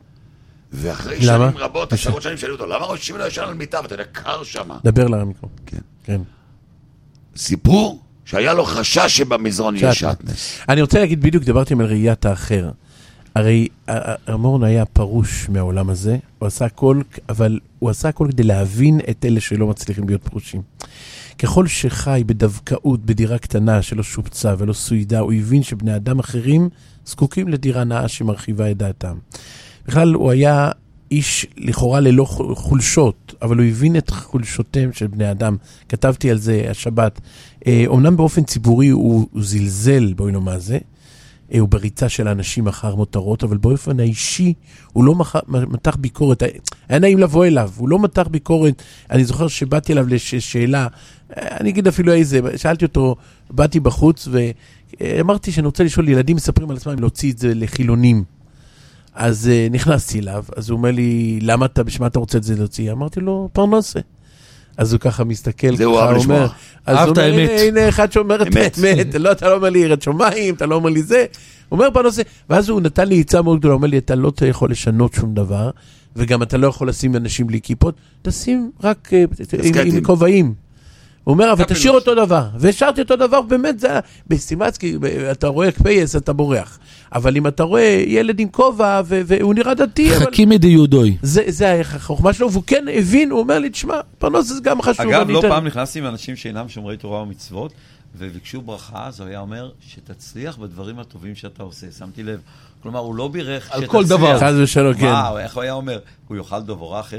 ואחרי שנים רבות, עשרות שנים שאלו אותו, למה הרושבי לא ישן על מיטה? ואתה יודע, קר שם. דבר לרמיקו. כן. סיפור שהיה לו חשש שבמזרון יהיה שעטנס. אני רוצה להגיד בדיוק, דיברתי על ראיית האחר. הרי המורן היה פרוש מהעולם הזה, הוא עשה הכל, אבל הוא עשה הכל כדי להבין את אלה שלא מצליחים להיות פרושים. ככל שחי בדווקאות, בדירה קטנה שלא שופצה ולא סוידה, הוא הבין שבני אדם אחרים זקוקים לדירה נאה שמרחיבה את דעתם. בכלל הוא היה איש לכאורה ללא חולשות, אבל הוא הבין את חולשותיהם של בני אדם. כתבתי על זה השבת. אומנם באופן ציבורי הוא, הוא זלזל, בואי נאמר זה, הוא בריצה של האנשים אחר מותרות, אבל באופן האישי הוא לא מתח ביקורת, היה נעים לבוא אליו, הוא לא מתח ביקורת. אני זוכר שבאתי אליו לשאלה, אני אגיד אפילו איזה, שאלתי אותו, באתי בחוץ ואמרתי שאני רוצה לשאול, ילדים מספרים על עצמם להוציא את זה לחילונים. אז uh, נכנסתי אליו, אז הוא אומר לי, למה אתה, בשמה אתה רוצה את זה להוציא? אמרתי לו, פרנסה. אז הוא ככה מסתכל, זה הוא אהב לשמוע. אהבת האמת. הנה אחד שאומר את האמת, לא, אתה לא אומר לי ירד שומעים, אתה לא אומר לי זה, הוא אומר פרנסה, ואז הוא נתן לי עיצה מאוד גדולה, הוא אומר לי, אתה לא יכול לשנות שום דבר, וגם אתה לא יכול לשים אנשים בלי כיפות, תשים רק עם כובעים. הוא אומר, אבל תשאיר אותו דבר. והשארתי אותו דבר, באמת זה, בסימצקי, אתה רואה קפייס, אתה בורח. אבל אם אתה רואה ילד עם כובע, והוא נראה דתי, חכים מדי יהודוי. זה החוכמה שלו, והוא כן הבין, הוא אומר לי, תשמע, פרנוס זה גם חשוב. אגב, לא פעם נכנסתי עם אנשים שאינם שומרי תורה ומצוות, וביקשו ברכה, אז הוא היה אומר, שתצליח בדברים הטובים שאתה עושה. שמתי לב. כלומר, הוא לא בירך על כל דבר. חס ושלום, כן. וואו, איך הוא היה אומר? הוא יאכל דבור אחר.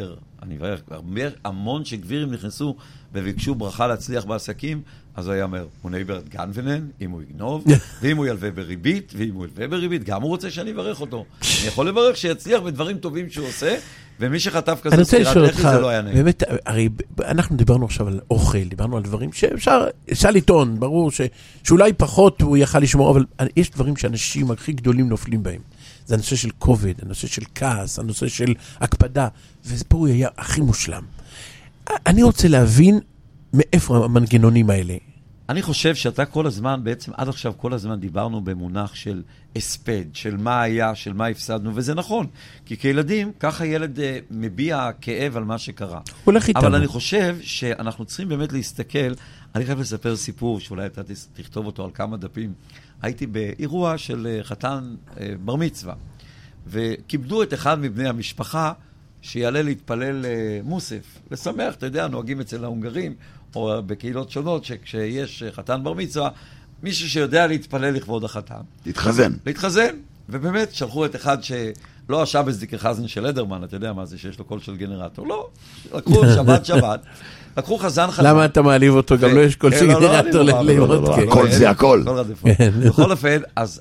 אני מברך, המון שגבירים נכנסו וביקשו ברכה להצליח בעסקים, אז הוא היה אומר, הוא נאיברת גנבנן, אם הוא יגנוב, ואם הוא ילווה בריבית, ואם הוא ילווה בריבית, גם הוא רוצה שאני אברך אותו. אני יכול לברך שיצליח בדברים טובים שהוא עושה, ומי שחטף כזה סקירת לכי זה לא היה נעים. באמת, הרי אנחנו דיברנו עכשיו על אוכל, דיברנו על דברים שאפשר, אפשר לטעון, ברור ש, שאולי פחות הוא יכל לשמור, אבל יש דברים שאנשים הכי גדולים נופלים בהם. זה הנושא של כובד, הנושא של כעס, הנושא של הקפדה, ופה הוא היה הכי מושלם. אני רוצה להבין מאיפה המנגנונים האלה. אני חושב שאתה כל הזמן, בעצם עד עכשיו כל הזמן דיברנו במונח של הספד, של מה היה, של מה הפסדנו, וזה נכון. כי כילדים, ככה ילד uh, מביע כאב על מה שקרה. הולך איתנו. אבל אני חושב שאנחנו צריכים באמת להסתכל, אני חייב לספר סיפור, שאולי אתה תכתוב אותו על כמה דפים. הייתי באירוע של uh, חתן uh, בר מצווה, וכיבדו את אחד מבני המשפחה, שיעלה להתפלל uh, מוסף, לשמח, אתה יודע, נוהגים אצל ההונגרים, או בקהילות שונות, שכשיש חתן בר מצווה, מישהו שיודע להתפלל לכבוד החתן. להתחזן. להתחזן, ובאמת שלחו את אחד שלא השבס דיקר חזן של אדרמן, אתה יודע מה זה, שיש לו קול של גנרטור, לא, לקחו שבת שבת, לקחו חזן חזן. למה אתה מעליב אותו? גם לא יש קול של גנרטור ללמוד. הכל זה הכל. בכל אופן, אז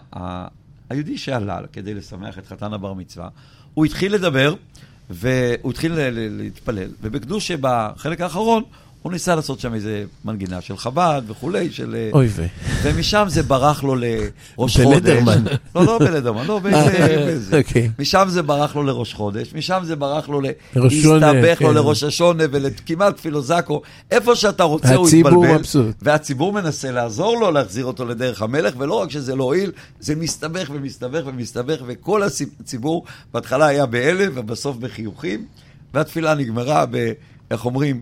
היהודי שעלה כדי לשמח את חתן הבר מצווה, הוא התחיל לדבר, והוא התחיל להתפלל, ובקדוש שבחלק האחרון, הוא ניסה לעשות שם איזה מנגינה של חב"ד וכולי, של... אוי ו... ומשם זה ברח לו לראש חודש. בלדרמן. לא, לא בלדרמן, לא, באיזה... משם זה ברח לו לראש חודש, משם זה ברח לו להסתבך לו לראש השונה וכמעט פילוזקו. איפה שאתה רוצה הוא יתבלבל. והציבור מנסה לעזור לו, להחזיר אותו לדרך המלך, ולא רק שזה לא הועיל, זה מסתבך ומסתבך ומסתבך, וכל הציבור בהתחלה היה באלף ובסוף בחיוכים, והתפילה נגמרה ב... איך אומרים?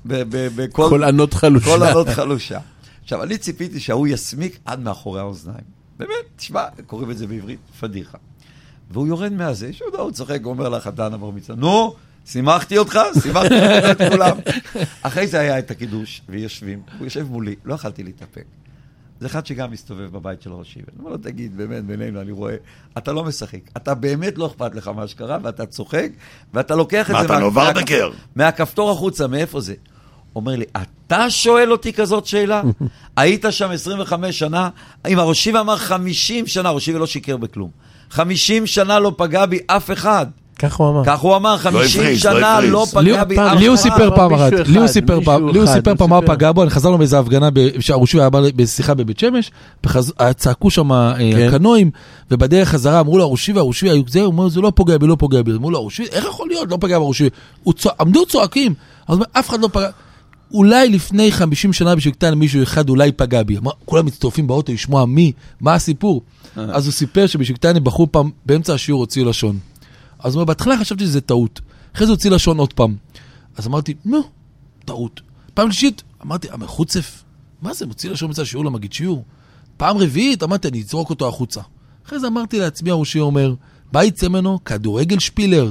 כל ענות חלושה. כל ענות חלושה. עכשיו, אני ציפיתי שהוא יסמיק עד מאחורי האוזניים. באמת, תשמע, קוראים את זה בעברית, פדיחה. והוא יורד מהזה, שהוא הוא צוחק, הוא אומר לחתן הבר מצווה, נו, שימחתי אותך, שימחתי אותך את כולם. אחרי זה היה את הקידוש, ויושבים, הוא יושב מולי, לא יכלתי להתאפק. זה אחד שגם מסתובב בבית של ראש שיבה. אני אומר לו, תגיד, באמת, בינינו, אני רואה, אתה לא משחק. אתה באמת לא אכפת לך מה שקרה, ואתה צוחק, ואתה לוקח את זה מה, אתה נובר דקר? מהכפתור החוצה, מאיפה זה? אומר לי, אתה שואל אותי כזאת שאלה? היית שם עשרים וחמש שנה, אם הראש שיבה אמר חמישים שנה, ראש שיבה לא שיקר בכלום. חמישים שנה לא פגע בי אף אחד. כך הוא אמר. כך הוא אמר, חמישים שנה לא פגע בי אף אחד. לי הוא סיפר פעם אחת, לי הוא סיפר פעם, לי הוא סיפר פעם מה פגע בו, אני חזרנו באיזו הפגנה, שהראש שיבה היה בשיחה בבית שמש, צעקו שם הקנועים, ובדרך חזרה אמרו לו, הראש שיבה, הראש שיבה, הוא אומר, זה לא פוגע בי, לא פוגע בי. אמרו לו, הראש שיבה, איך יכול להיות? לא פגע בראש שיבה. עמדו צועקים, אז אף אחד לא פגע. אולי לפני חמישים שנה בשקטן מישהו אחד אולי פגע בי. כולם מצטרפים באוטו לשמוע מי, מה הסיפור. אז הוא סיפר שבשקטן הם בחרו פעם באמצע השיעור הוציא לשון. אז הוא אומר, בהתחלה חשבתי שזה טעות. אחרי זה הוציא לשון עוד פעם. אז אמרתי, נו, טעות. פעם שלישית, אמרתי, המחוצף, מה זה, מוציא לשון באמצע השיעור למגיד שיעור? פעם רביעית, אמרתי, אני אצרוק אותו החוצה. אחרי זה אמרתי לעצמי, הראשי אומר, בא יצא ממנו כדורגל שפילר.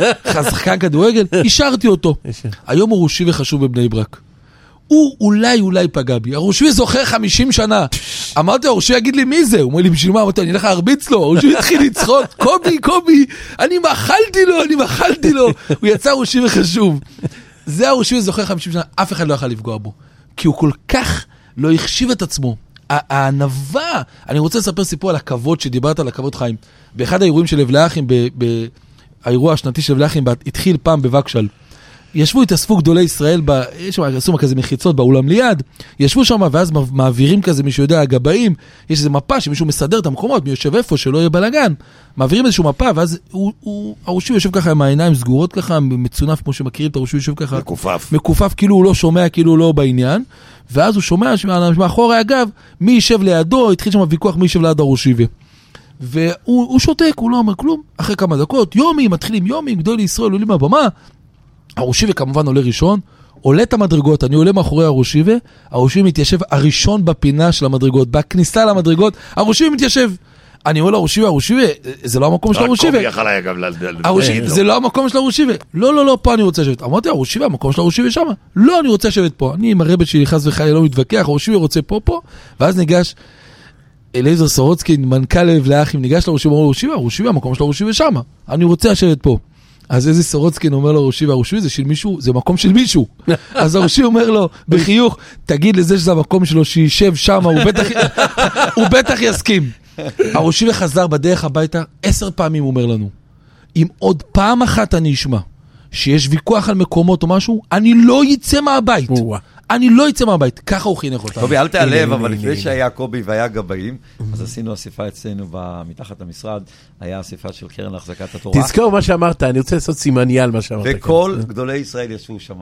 חזקן כדורגל, השארתי אותו. היום הוא ראשי וחשוב בבני ברק. הוא אולי אולי פגע בי. הראשי זוכר חמישים שנה. אמרתי, הראשי יגיד לי מי זה? הוא אומר לי, בשביל מה? אמרתי, אני אלך להרביץ לו. הראשי התחיל לצחוק, קובי, קובי, אני מאכלתי לו, אני מאכלתי לו. הוא יצא ראשי וחשוב. זה הראשי זוכר חמישים שנה, אף אחד לא יכל לפגוע בו. כי הוא כל כך לא החשיב את עצמו. הענווה, אני רוצה לספר סיפור על הכבוד, שדיברת על הכבוד חיים. באחד האירועים של לב לאחים, האירוע השנתי של לב לאחים, התחיל פעם בווקשל. ישבו, התאספו גדולי ישראל, עשו כזה מחיצות באולם ליד, ישבו שם ואז מעבירים כזה, מישהו יודע, הגבאים, יש איזו מפה שמישהו מסדר את המקומות, מי יושב איפה, שלא יהיה בלגן, מעבירים איזשהו מפה, ואז הראשי יושב ככה עם העיניים סגורות ככה, מצונף כמו שמכירים את הראשי יושב ככה, מקופף, מקופף, כאילו הוא לא שומע, כאילו הוא לא בעניין, ואז הוא שומע מאחורי הגב, מי יישב לידו, התחיל שם הוויכוח מי יישב ליד הראשי, והוא שותק, הוא לא אומר כלום, אחרי כמה דקות, יומי, מתחילים יומי, גדולי ישראל עולים מהבמה, הראשי וכמובן עולה ראשון, עולה את המדרגות, אני עולה מאחורי הראשי והראשי מתיישב הראשון בפינה של המדרגות, בכניסה למדרגות, הראשי מתיישב. אני אומר לראשי והראשי, זה לא המקום של הראשי. זה לא המקום של הראשי. לא, לא, לא, פה אני רוצה לשבת. אמרתי, הראשי והמקום של הראשי ושמה. לא, אני רוצה לשבת פה. אני עם הרבט שלי חס וחלילה לא מתווכח, הראשי רוצה פה, פה. ואז ניגש אליעזר סורוצקי, מנכ"ל לב לאחים, ניגש לראשי, אמר לראשי, הראשי והמקום של הראשי ושמה. אני רוצה לשבת פה. אז איזה סורוצקין אומר לו, ראשי, והראשי זה של מישהו, זה מקום של מישהו. אז הראשי אומר לו, בחיוך, תגיד לזה שזה המקום שלו, שישב שם, הוא בטח, הוא בטח יסכים. הראשי חזר בדרך הביתה, עשר פעמים הוא אומר לנו, אם עוד פעם אחת אני אשמע, שיש ויכוח על מקומות או משהו, אני לא יצא מהבית. אני לא יצא מהבית. ככה הוא חינך אותנו. קובי, אל תעלב, אבל לפני שהיה קובי והיה גבאים, אז עשינו אסיפה אצלנו מתחת למשרד, היה אסיפה של קרן להחזקת התורה. תזכור מה שאמרת, אני רוצה לעשות סימניה על מה שאמרת. וכל גדולי ישראל ישבו שם,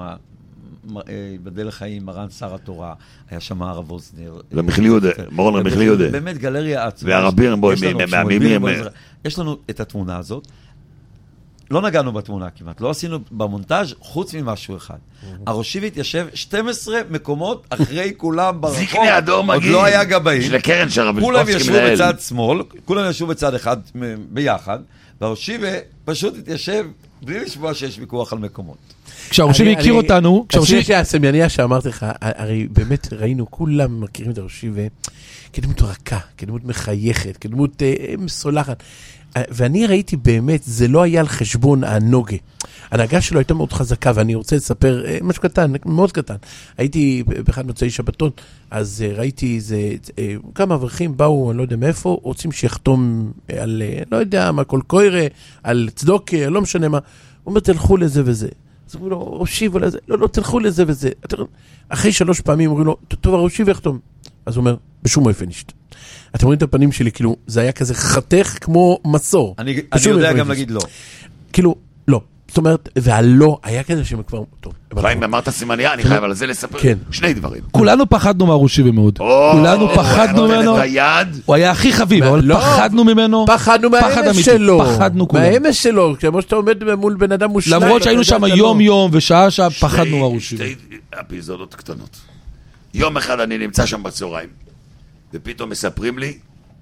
בדל החיים, מרן שר התורה, היה שם הרב אוזנר. רמיכלי יהודה, מורון רמיכלי יהודה. באמת גלריה עצמה. והרבים בו, מהמימים. יש לנו את התמונה הזאת. לא נגענו בתמונה כמעט, לא עשינו במונטאז' חוץ ממשהו אחד. הראשי התיישב שתים עשרה מקומות אחרי כולם ברחוב. זקני הדור מגיעים. עוד לא היה גבאים. של הקרן שהרב כולם ישבו בצד שמאל, כולם ישבו בצד אחד ביחד, והראשי פשוט התיישב בלי לשמוע שיש ויכוח על מקומות. כשהראשי הכיר אותנו, כשהראשי שהסמיניה שאמרתי לך, הרי באמת ראינו, כולם מכירים את הראשי כדמות רכה, כדמות מחייכת, כדמות מסולחת. ואני ראיתי באמת, זה לא היה על חשבון הנוגה. ההנהגה שלו הייתה מאוד חזקה, ואני רוצה לספר משהו קטן, מאוד קטן. הייתי באחד מוצאי שבתון, אז ראיתי איזה, כמה אברכים באו, אני לא יודע מאיפה, רוצים שיחתום על, לא יודע מה, כל קוירה, על צדוקה, לא משנה מה. הוא אומר, תלכו לזה וזה. אז אומרים לו, ראשיב, לא, לא, תלכו לזה וזה. אחרי שלוש פעמים אומרים לו, טוב, ראשיב יחתום. אז הוא אומר, בשום אופן נשת. אתם רואים את הפנים שלי, כאילו, זה היה כזה חתך כמו מסור. אני, אני יודע גם להגיד לא. כאילו, לא. זאת אומרת, והלא היה כזה שהם כבר... טוב. אולי אם אמרת סימניה, אני חייב על זה לספר שני דברים. כולנו פחדנו מהראשי ומאוד. כולנו פחדנו ממנו. הוא היה הכי חביב, אבל פחדנו ממנו. פחדנו מהאמס שלו. מהאמס שלו, כמו שאתה עומד מול בן אדם מושלם. למרות שהיינו שם יום יום ושעה שעה, פחדנו מהראשי. שתי אפיזודות קטנות. יום אחד אני נמצא שם בצהריים, ופתאום מספרים לי,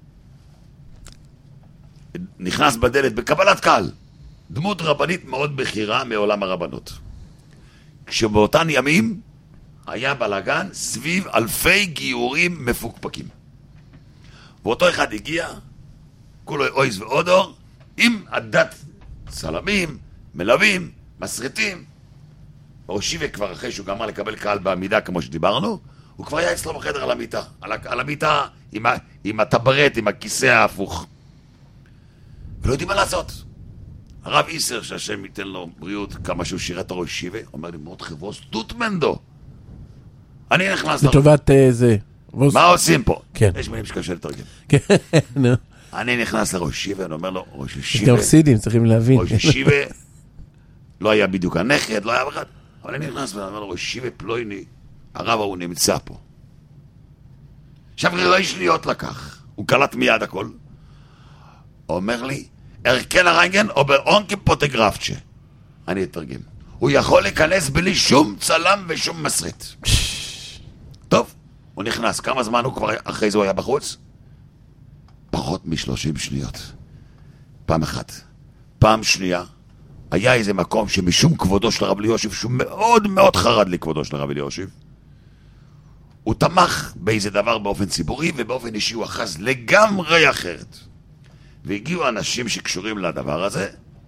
נכנס בדלת בקבלת קהל, דמות רבנית מאוד בכירה מעולם הרבנות. כשבאותן ימים היה בלגן סביב אלפי גיורים מפוקפקים. ואותו אחד הגיע, כולו אויז ואודור, עם עדת צלמים, מלווים, מסריטים. ראשי כבר אחרי שהוא גמר לקבל קהל בעמידה כמו שדיברנו, הוא כבר היה אצלו בחדר על המיטה, על, על המיטה עם, ה, עם הטברט, עם הכיסא ההפוך. ולא יודעים מה לעשות. הרב איסר, שהשם ייתן לו בריאות, כמה שהוא שירת הראש שיבה, אומר לי, מאוד חברוס, טוטמנדו. אני נכנס... לטובת זה... מה עושים פה? כן. יש מילים שקשה לתרגם. כן, נו. אני נכנס לראש שיבה, אני אומר לו, ראש שיבה... יש גם חסידים, צריכים להבין. ראש שיבה, לא היה בדיוק הנכד, לא היה אחד. אבל אני נכנס ואני אומר לו, ראש שיבה פלויני, הרב הוא נמצא פה. עכשיו רבעי שניות לקח, הוא קלט מיד הכל. הוא אומר לי, ארקן הרנגן או באונקי פוטגרפצ'ה. אני אתרגם. הוא יכול להיכנס בלי שום צלם ושום מסריט. טוב, הוא נכנס. כמה זמן הוא כבר אחרי זה הוא היה בחוץ? פחות משלושים שניות. פעם אחת. פעם שנייה, היה איזה מקום שמשום כבודו של הרב אלישיב, שהוא מאוד מאוד חרד לכבודו של הרב אלישיב, הוא תמך באיזה דבר באופן ציבורי, ובאופן אישי הוא אחז לגמרי אחרת. והגיעו אנשים שקשורים לדבר הזה,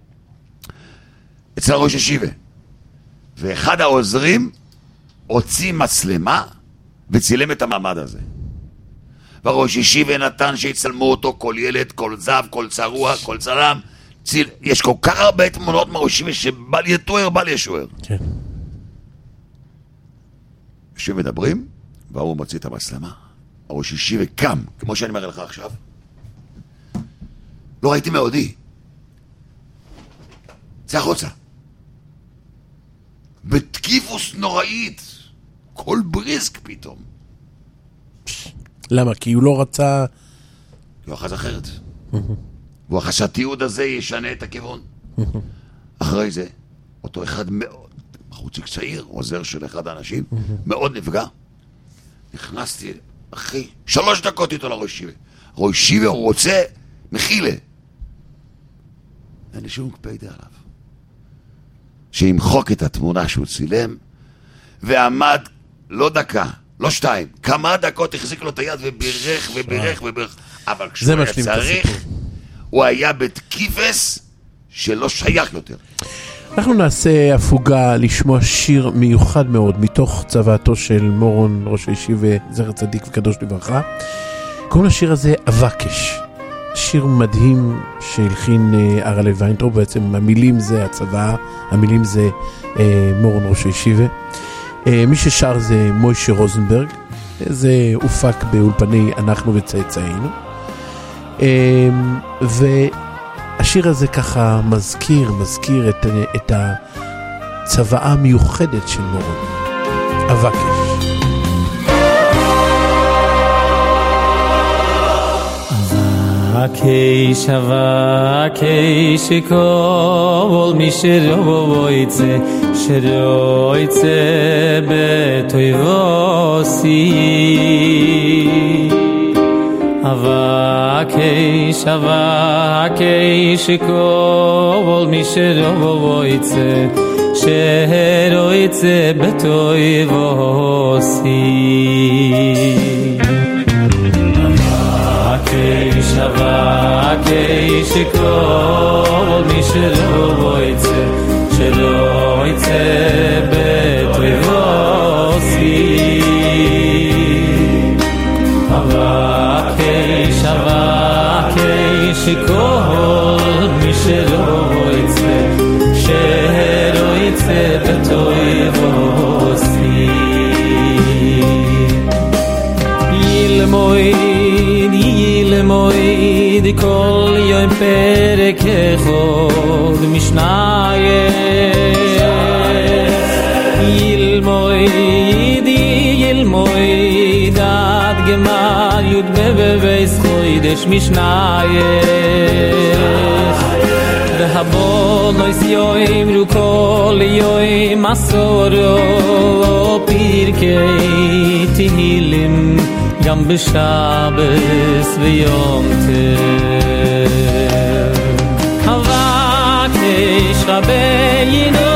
אצל ראש ישיבה. ואחד העוזרים הוציא מצלמה, וצילם את המעמד הזה. והראש ישיבה נתן שיצלמו אותו כל ילד, כל זב, כל צרוע, כל צלם. ציל... יש כל כך הרבה תמונות מראש ישיבה שבל יתואר, בל ישוער. כן. כשמדברים, והוא מוציא את המצלמה, הראש ישיבה קם, כמו שאני מראה לך עכשיו. לא ראיתי מעודי. זה החוצה. בתקיפוס נוראית. כל בריסק פתאום. למה? כי הוא לא רצה... כי הוא אחז אחרת. והוא אחז שהתיעוד הזה ישנה את הכיוון. אחרי זה, אותו אחד מאוד, מחוציק צעיר, עוזר של אחד האנשים, מאוד נפגע. נכנסתי אחרי שלוש דקות איתו לראש שיבה. ראש שיבה הוא רוצה מחילה. אין לי שום קפידה עליו. שימחוק את התמונה שהוא צילם, ועמד לא דקה, לא שתיים, כמה דקות החזיק לו את היד ובירך ובירך ובירך. אבל כשהוא היה צריך, הוא היה בתקיפס שלא שייך יותר. אנחנו נעשה הפוגה לשמוע שיר מיוחד מאוד מתוך צוואתו של מורון ראש הישיבה זכר צדיק וקדוש לברכה. קוראים לשיר הזה אבקש, שיר מדהים שהלחין הרב ויינטרוב. בעצם המילים זה הצבא, המילים זה אה, מורון ראש הישיבה. אה, מי ששר זה מוישה רוזנברג, זה הופק באולפני אנחנו וצאצאינו. אה, והשיר הזה ככה מזכיר, מזכיר את, את הצבאה המיוחדת של מורון. אבקש. אבקש, אבקש כל מי שרוצה, שרוצה בטובוסי. אבקש, אבקש כל מי שרוצה, שרוצה בטובוסי. אבקש, אבקש כל מי שלא יצא, שלא יצא בטובוסי. אבקש, אבקש כל מי שלא יצא, שלא יצא בטובוסי. ילמוי למועד כל יום פרק אחד משנייך. ילמועד ילמועד עד גמר י' בבייס חודש משנייך. והבונוס יאמרו כל יום עשורו פרקי תהילים גם בשבס ויום טוב. אבקש רבינו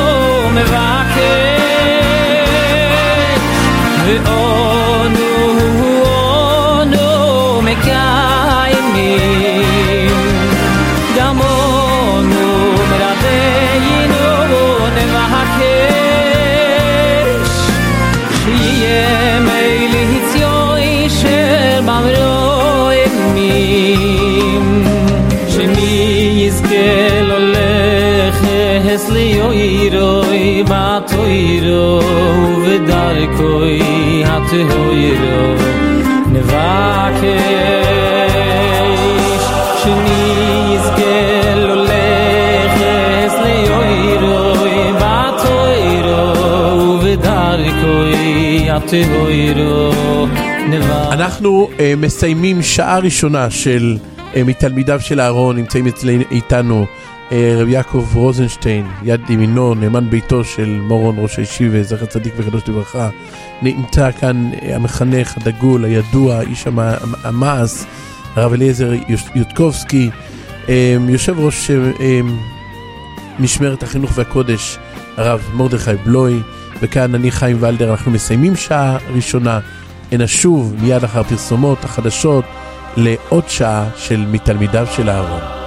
מבקש, ואונו אונו מקיימים. גם אונו מרבינו נבקש, שיהיה מליץ אשר במרואים, שמי יזכה לו לחס ליוירוי בתוירו ובדרכוי התוירו נבקש. שמי יזכה לו לחס ליוירוי בתוירו ובדרכוי התוירו. אנחנו uh, מסיימים שעה ראשונה של uh, מתלמידיו של אהרון. נמצאים אצלנו איתנו uh, רב יעקב רוזנשטיין, יד ימינו, נאמן ביתו של מורון ראש הישיבה זכר צדיק וקדוש לברכה. נמצא כאן uh, המחנך הדגול הידוע, איש המעש, הרב אליעזר יודקובסקי, uh, יושב ראש uh, uh, משמרת החינוך והקודש הרב מרדכי בלוי, וכאן אני חיים ולדר. אנחנו מסיימים שעה ראשונה, נשוב מיד אחר פרסומות החדשות לעוד שעה של מתלמידיו של אהרון.